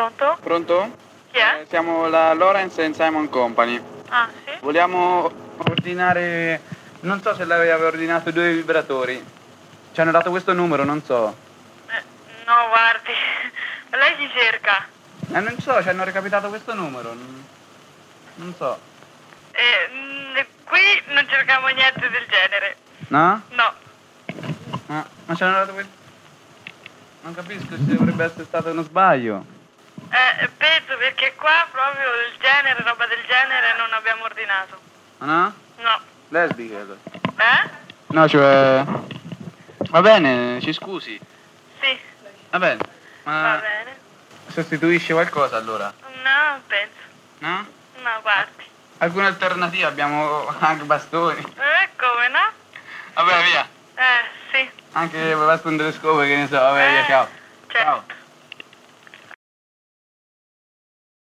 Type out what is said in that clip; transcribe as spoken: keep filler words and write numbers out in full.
Pronto? Pronto? Chi è? Eh, siamo la Lawrence and Simon Company. Ah, sì? Vogliamo ordinare... Non so se lei aveva ordinato due vibratori. Ci hanno dato questo numero, non so. Eh, no, guardi, lei chi cerca? Eh, non so, ci hanno recapitato questo numero. Non, non so. Eh, mm, qui non cerchiamo niente del genere. No? No. Ma, ma ci hanno dato questo... Non capisco se dovrebbe essere stato uno sbaglio. Eh, penso perché qua proprio del genere, roba del genere non abbiamo ordinato. Ma no? No. Lesbiche allora. Eh? No, cioè... Va bene, ci scusi. Sì, Va bene. Ma va bene. sostituisce qualcosa allora? No, non penso. No? No, guardi. Alcune alternative? Abbiamo anche bastoni. Eh, come no? Vabbè, via. Eh, sì. Anche basta un telescopio, che ne so. Vabbè, via, Eh, ciao. certo. Ciao.